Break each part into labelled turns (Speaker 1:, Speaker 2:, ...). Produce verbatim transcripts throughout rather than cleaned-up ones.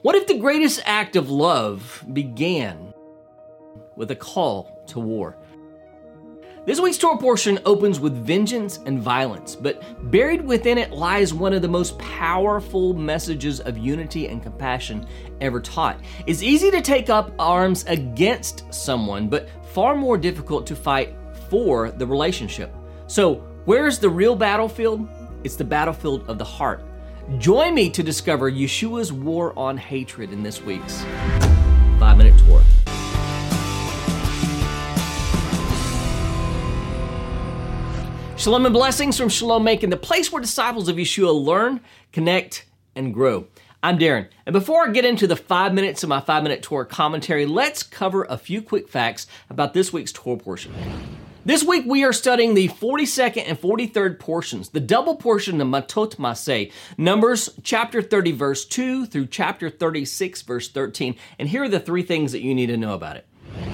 Speaker 1: What if the greatest act of love began with a call to war? This week's Torah portion opens with vengeance and violence, but buried within it lies one of the most powerful messages of unity and compassion ever taught. It's easy to take up arms against someone, but far more difficult to fight for the relationship. So, where's the real battlefield? It's the battlefield of the heart. Join me to discover Yeshua's war on hatred in this week's five minute Torah. Shalom and blessings from Shalom Making, the place where disciples of Yeshua learn, connect, and grow. I'm Darren, and before I get into the five minutes of my five minute Torah commentary, let's cover a few quick facts about this week's Torah portion. This week we are studying the forty-second and forty-third portions, the double portion of Matot Maseh, Numbers chapter thirty verse two through chapter thirty-six verse thirteen, and here are the three things that you need to know about it.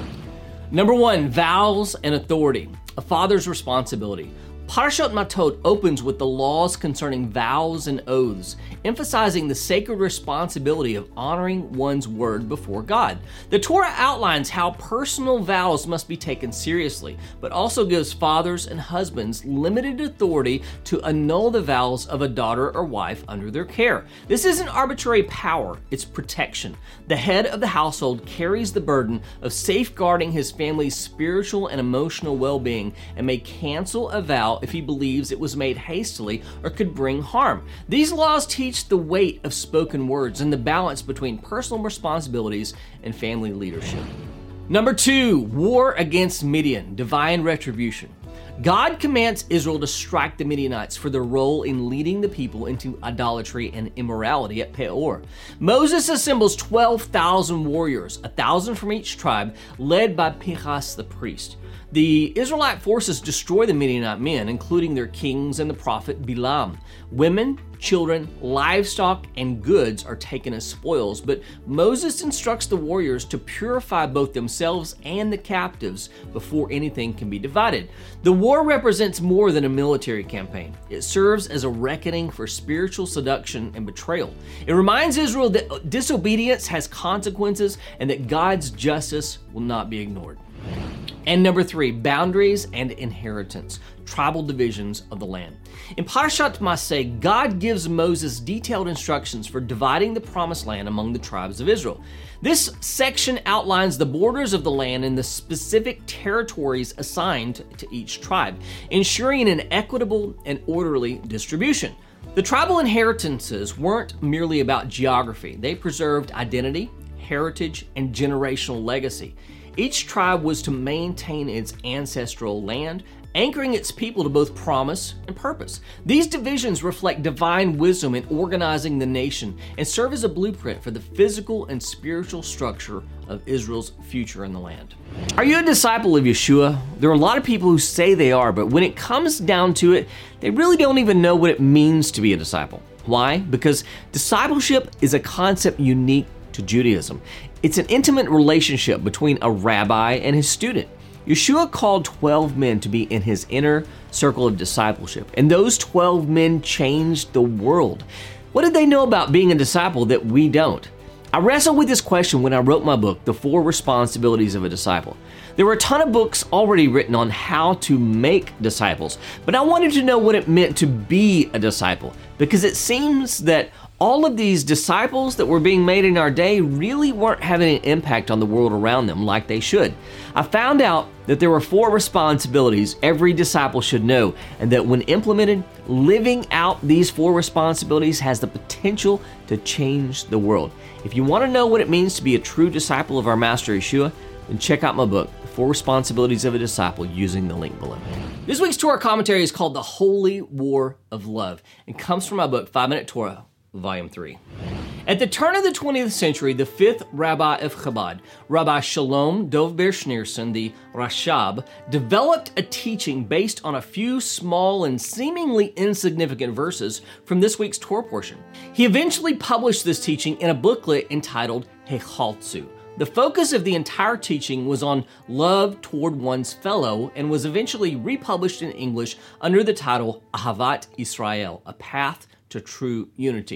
Speaker 1: Number one, vows and authority, a father's responsibility. Parashat Matot opens with the laws concerning vows and oaths, emphasizing the sacred responsibility of honoring one's word before God. The Torah outlines how personal vows must be taken seriously, but also gives fathers and husbands limited authority to annul the vows of a daughter or wife under their care. This isn't arbitrary power, it's protection. The head of the household carries the burden of safeguarding his family's spiritual and emotional well-being and may cancel a vow if he believes it was made hastily or could bring harm. These laws teach the weight of spoken words and the balance between personal responsibilities and family leadership. Number two, war against Midian, divine retribution. God commands Israel to strike the Midianites for their role in leading the people into idolatry and immorality at Peor. Moses assembles twelve thousand warriors, one thousand from each tribe, led by Pinchas the priest. The Israelite forces destroy the Midianite men, including their kings and the prophet Bilam. Women, children, livestock, and goods are taken as spoils, but Moses instructs the warriors to purify both themselves and the captives before anything can be divided. The war represents more than a military campaign. It serves as a reckoning for spiritual seduction and betrayal. It reminds Israel that disobedience has consequences and that God's justice will not be ignored. And number three, boundaries and inheritance, tribal divisions of the land. In Parashat Maseh, God gives Moses detailed instructions for dividing the promised land among the tribes of Israel. This section outlines the borders of the land and the specific territories assigned to each tribe, ensuring an equitable and orderly distribution. The tribal inheritances weren't merely about geography. They preserved identity, heritage, and generational legacy. Each tribe was to maintain its ancestral land, anchoring its people to both promise and purpose. These divisions reflect divine wisdom in organizing the nation and serve as a blueprint for the physical and spiritual structure of Israel's future in the land. Are you a disciple of Yeshua? There are a lot of people who say they are, but when it comes down to it, they really don't even know what it means to be a disciple. Why? Because discipleship is a concept unique to Judaism. It's an intimate relationship between a rabbi and his student. Yeshua called twelve men to be in his inner circle of discipleship, and those twelve men changed the world. What did they know about being a disciple that we don't? I wrestled with this question when I wrote my book, The Four Responsibilities of a Disciple. There were a ton of books already written on how to make disciples, but I wanted to know what it meant to be a disciple, because it seems that all of these disciples that were being made in our day really weren't having an impact on the world around them like they should. I found out that there were four responsibilities every disciple should know, and that when implemented, living out these four responsibilities has the potential to change the world. If you want to know what it means to be a true disciple of our Master Yeshua, then check out my book, The Four Responsibilities of a Disciple, using the link below. This week's Torah commentary is called The Holy War of Love and comes from my book, five minute Torah, Volume three. At the turn of the twentieth century, the fifth rabbi of Chabad, Rabbi Shalom Dov Ber Schneerson, the Rashab, developed a teaching based on a few small and seemingly insignificant verses from this week's Torah portion. He eventually published this teaching in a booklet entitled Hechaltzu. The focus of the entire teaching was on love toward one's fellow and was eventually republished in English under the title Ahavat Israel, A Path to True Unity.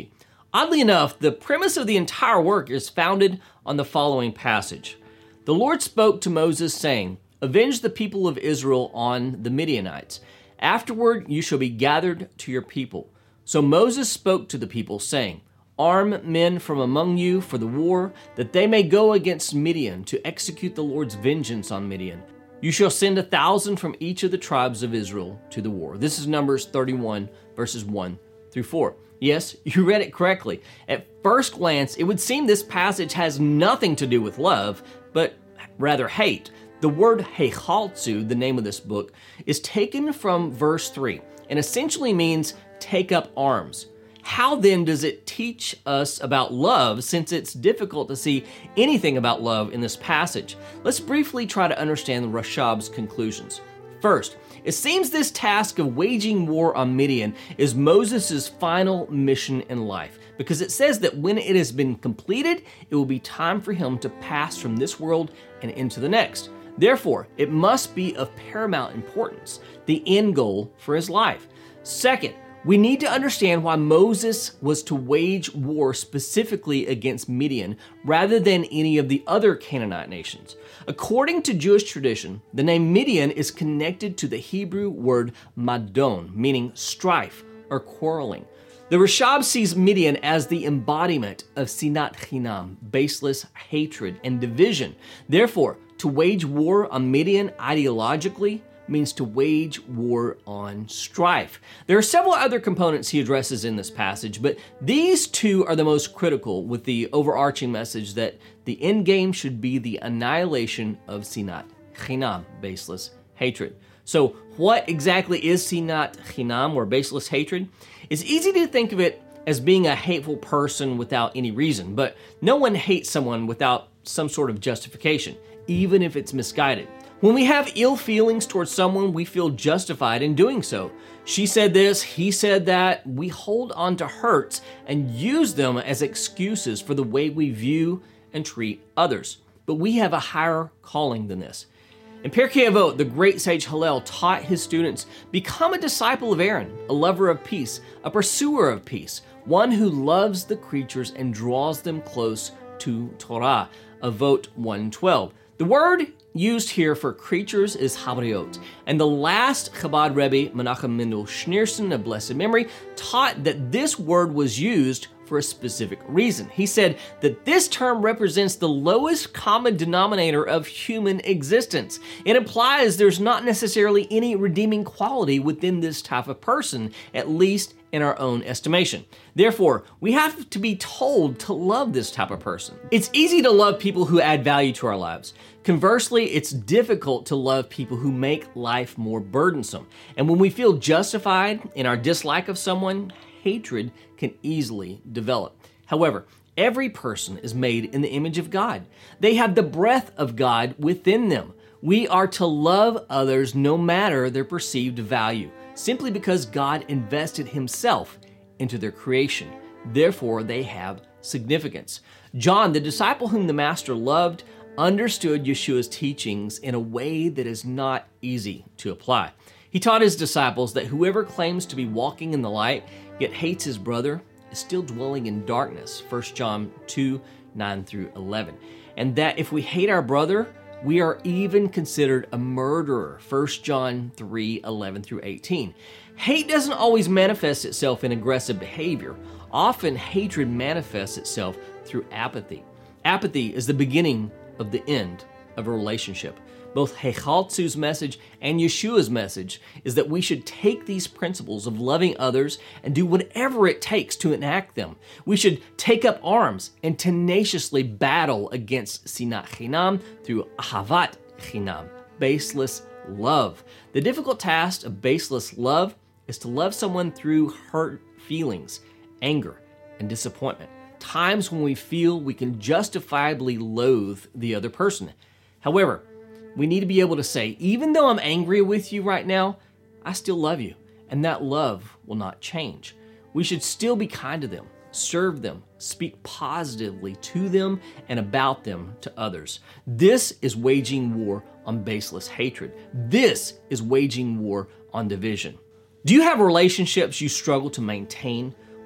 Speaker 1: Oddly enough, the premise of the entire work is founded on the following passage. The Lord spoke to Moses, saying, "Avenge the people of Israel on the Midianites. Afterward you shall be gathered to your people." So Moses spoke to the people, saying, "Arm men from among you for the war, that they may go against Midian to execute the Lord's vengeance on Midian. You shall send a thousand from each of the tribes of Israel to the war." This is Numbers thirty-one, verses one through four. Yes, you read it correctly. At first glance, it would seem this passage has nothing to do with love, but rather hate. The word hechaltzu, the name of this book, is taken from verse three and essentially means take up arms. How then does it teach us about love, since it's difficult to see anything about love in this passage? Let's briefly try to understand the Rashab's conclusions. First, it seems this task of waging war on Midian is Moses' final mission in life, because it says that when it has been completed, it will be time for him to pass from this world and into the next. Therefore, it must be of paramount importance, the end goal for his life. Second, we need to understand why Moses was to wage war specifically against Midian rather than any of the other Canaanite nations. According to Jewish tradition, the name Midian is connected to the Hebrew word madon, meaning strife or quarreling. The Rashab sees Midian as the embodiment of sinat chinam, baseless hatred and division. Therefore, to wage war on Midian ideologically means to wage war on strife. There are several other components he addresses in this passage, but these two are the most critical, with the overarching message that the end game should be the annihilation of sinat chinam, baseless hatred. So what exactly is sinat chinam, or baseless hatred? It's easy to think of it as being a hateful person without any reason, but no one hates someone without some sort of justification, even if it's misguided. When we have ill feelings towards someone, we feel justified in doing so. She said this, he said that. We hold on to hurts and use them as excuses for the way we view and treat others. But we have a higher calling than this. In Pirkei Avot, the great sage Hillel taught his students, become a disciple of Aaron, a lover of peace, a pursuer of peace, one who loves the creatures and draws them close to Torah. Avot one twelve. The word used here for creatures is habriot, and the last Chabad Rebbe, Menachem Mendel Schneerson of blessed memory, taught that this word was used for a specific reason. He said that this term represents the lowest common denominator of human existence. It implies there's not necessarily any redeeming quality within this type of person, at least in our own estimation. Therefore, we have to be told to love this type of person. It's easy to love people who add value to our lives. Conversely, it's difficult to love people who make life more burdensome. And when we feel justified in our dislike of someone, hatred can easily develop. However, every person is made in the image of God. They have the breath of God within them. We are to love others no matter their perceived value, simply because God invested himself into their creation. Therefore, they have significance. John, the disciple whom the Master loved, understood Yeshua's teachings in a way that is not easy to apply. He taught his disciples that whoever claims to be walking in the light, yet hates his brother, is still dwelling in darkness, First John two, nine through eleven. And that if we hate our brother, we are even considered a murderer, First John three, eleven through eighteen. Hate doesn't always manifest itself in aggressive behavior. Often, hatred manifests itself through apathy. Apathy is the beginning of the end of a relationship. Both Hechaltzu's message and Yeshua's message is that we should take these principles of loving others and do whatever it takes to enact them. We should take up arms and tenaciously battle against sinat chinam through ahavat chinam, baseless love. The difficult task of baseless love is to love someone through hurt feelings, anger, and disappointment. Times when we feel we can justifiably loathe the other person. However, we need to be able to say, even though I'm angry with you right now, I still love you, and that love will not change. We should still be kind to them, serve them, speak positively to them and about them to others. This is waging war on baseless hatred. This is waging war on division. Do you have relationships you struggle to maintain?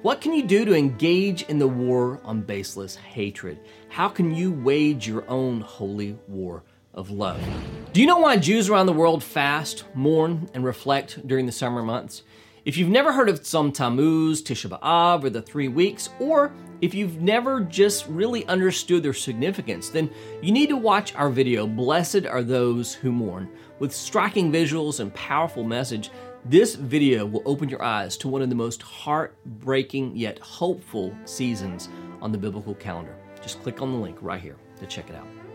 Speaker 1: What can you do to engage in the war on baseless hatred? How can you wage your own holy war of love? Do you know why Jews around the world fast, mourn, and reflect during the summer months? If you've never heard of Tzom Tammuz, Tisha B'Av, or the three weeks, or if you've never just really understood their significance, then you need to watch our video, Blessed Are Those Who Mourn. With striking visuals and powerful message, this video will open your eyes to one of the most heartbreaking yet hopeful seasons on the biblical calendar. Just click on the link right here to check it out.